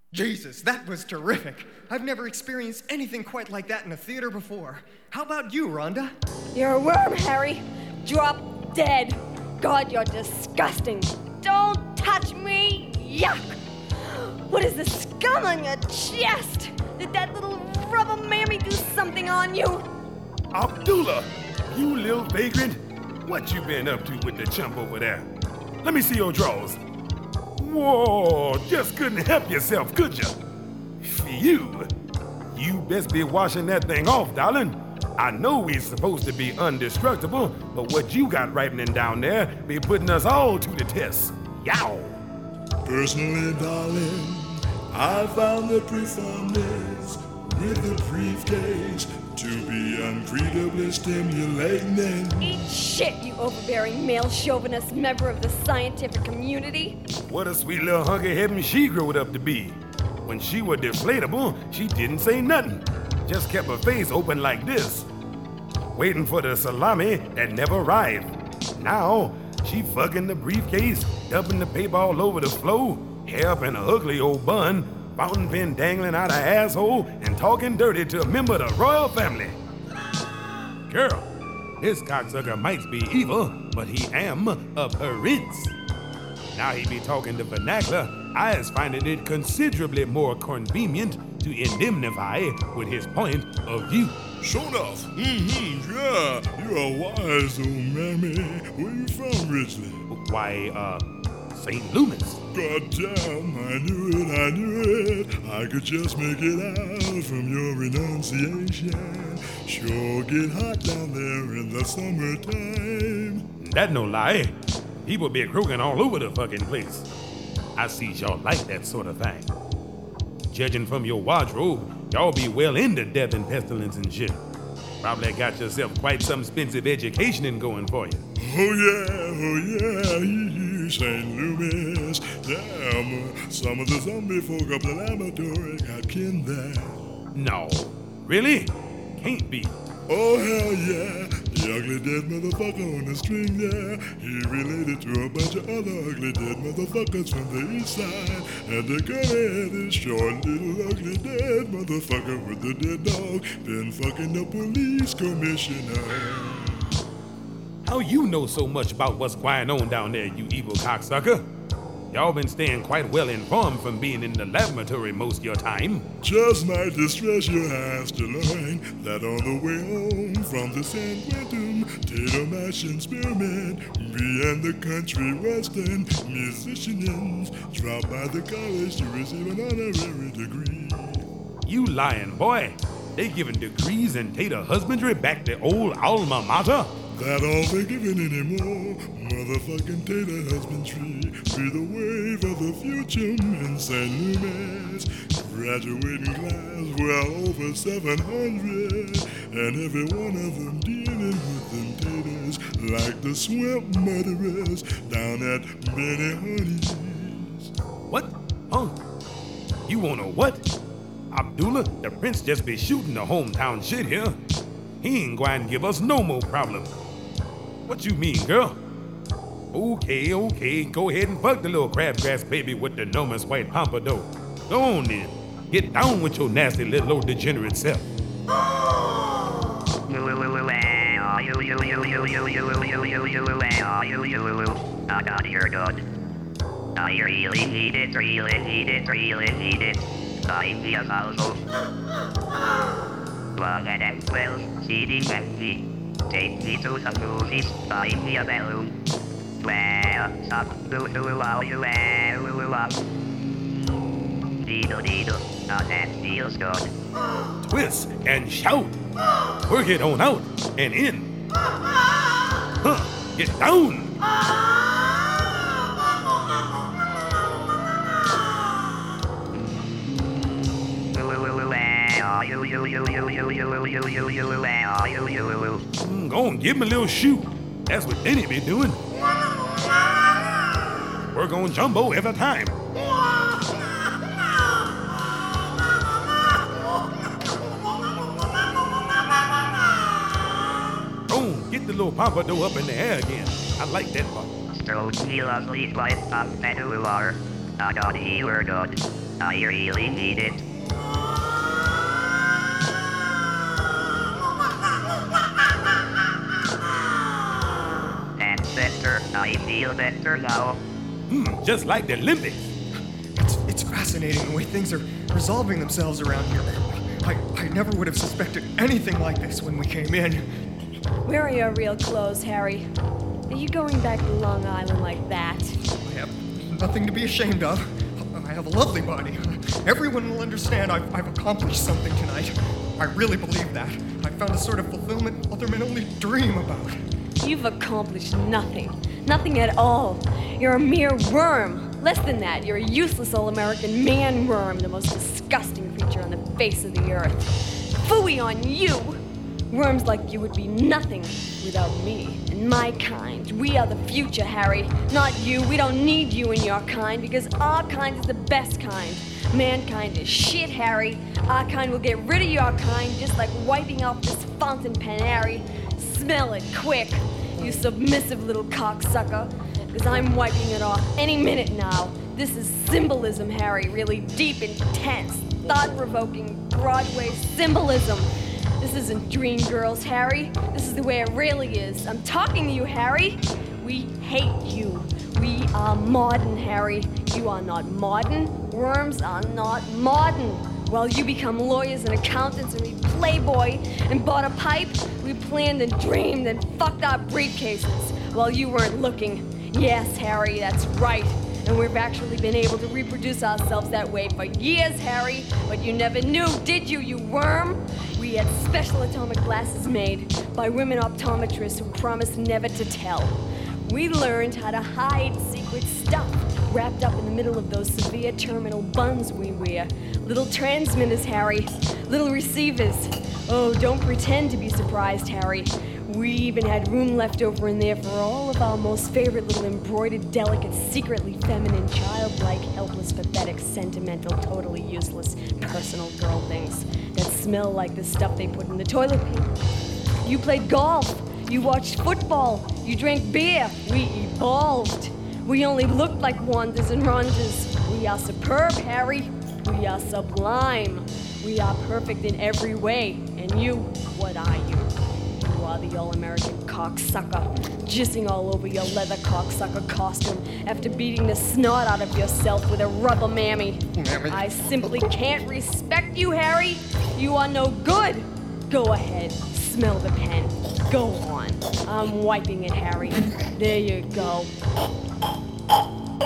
Jesus, that was terrific. I've never experienced anything quite like that in a theater before. How about you, Rhonda? You're a worm, Harry. Drop dead. God, you're disgusting. Don't touch me. Yuck. What is the scum on your chest? Did that little rubber mammy do something on you? Abdullah, you little vagrant. What you been up to with the chump over there? Let me see your drawers. Whoa, just couldn't help yourself, could you? Phew. You best be washing that thing off, darling. I know we're supposed to be indestructible, but what you got ripening down there be putting us all to the test. Yow. Personally, darling, I found the performance with the briefcase to be incredibly stimulating. Eat shit, you overbearing male chauvinist member of the scientific community. What a sweet little hunk of heaven she growed up to be. When she was deflatable, she didn't say nothing. Just kept her face open like this, waiting for the salami that never arrived. Now, she fucking the briefcase, dumping the paper all over the floor, hair up in a ugly old bun, fountain pen dangling out her asshole, and talking dirty to a member of the royal family. Girl, this cocksucker might be evil, but he am a prince. Now he be talking the vernacular, I is finding it considerably more convenient to indemnify with his point of view. Sure enough. Yeah. You're a wise old mammy. Where you from, Ridgely? Why, St. Loomis. Goddamn, I knew it. I could just make it out from your enunciation. Sure get hot down there in the summertime. That no lie. People be croaking all over the fucking place. I see y'all like that sort of thing. Judging from your wardrobe, y'all be well into death and pestilence and shit. Probably got yourself quite some expensive education in going for you. Oh yeah, St. Louis. Damn, some of the zombie folk up the laboratory got kin there. No. Really? Can't be. Oh hell yeah, the ugly dead motherfucker on the string there. He related to a bunch of other ugly dead motherfuckers from the east side. And the curly-headed, short little ugly dead motherfucker with the dead dog been fucking the police commissioner. How you know so much about what's going on down there, you evil cocksucker? Y'all been staying quite well informed from being in the laboratory most of your time. Just might distress your ass to learn that on the way home from the San Quentin Tater Mashing Spearmint, me and the country western musicians dropped by the college to receive an honorary degree. You lying, boy. They giving degrees in tater husbandry back to old alma mater? That all they giving anymore. Motherfucking tater husbandry. Be the wave of the future in St. Louis. Graduating class well over 700. And every one of them dealing with them taters like the swamp murderers down at Benny Honey's. What? Huh? You wanna what? Abdullah, the prince just be shooting the hometown shit here. He ain't going to give us no more problem. What you mean, girl? Okay, go ahead and fuck the little crabgrass baby with the enormous white pompadour. Go on then. Get down with your nasty little old degenerate self. I got your good. I really need it. I'm the household. Long and well, CD Bentley. Take me to the movies, buy me a balloon. Well, stop, Diddle, now that feels good. Twist and shout. Work it on out and in. Huh, get down. Go on, give him a little shoot. That's what Denny be doing. Work on Jumbo every time. Boom, get the little pompadour up in the air again. I like that part. Strode me lovely life up that we are. I got you were good. I really need it. That's better. I feel better now. Just like the Olympics. It's fascinating the way things are resolving themselves around here. I never would have suspected anything like this when we came in. Where are your real clothes, Harry? Are you going back to Long Island like that? I have nothing to be ashamed of. I have a lovely body. Everyone will understand I've accomplished something tonight. I really believe that. I found a sort of fulfillment other men only dream about. You've accomplished nothing. Nothing at all. You're a mere worm. Less than that, you're a useless all-American man-worm, the most disgusting creature on the face of the earth. Phooey on you! Worms like you would be nothing without me and my kind. We are the future, Harry. Not you. We don't need you and your kind because our kind is the best kind. Mankind is shit, Harry. Our kind will get rid of your kind just like wiping off this fountain pen, Harry. Smell it, quick, you submissive little cocksucker. Because I'm wiping it off any minute now. This is symbolism, Harry. Really deep, intense, thought-provoking Broadway symbolism. This isn't Dreamgirls, Harry. This is the way it really is. I'm talking to you, Harry. We hate you. We are modern, Harry. You are not modern. Worms are not modern. While you become lawyers and accountants and read Playboy and bought a pipe, we planned and dreamed and fucked our briefcases while you weren't looking. Yes, Harry, that's right. And we've actually been able to reproduce ourselves that way for years, Harry. But you never knew, did you, you worm? We had special atomic glasses made by women optometrists who promised never to tell. We learned how to hide secret stuff wrapped up in the middle of those severe terminal buns we wear. Little transmitters, Harry. Little receivers. Oh, don't pretend to be surprised, Harry. We even had room left over in there for all of our most favorite little embroidered, delicate, secretly feminine, childlike, helpless, pathetic, sentimental, totally useless, personal girl things that smell like the stuff they put in the toilet paper. You played golf. You watched football. You drank beer. We evolved. We only looked like Wandas and Rondas. We are superb, Harry. We are sublime. We are perfect in every way. And you, what are you? You are the all-American cocksucker, jizzing all over your leather cocksucker costume after beating the snot out of yourself with a rubber mammy. I simply can't respect you, Harry. You are no good. Go ahead, smell the pen. Go on. I'm wiping it, Harry. There you go.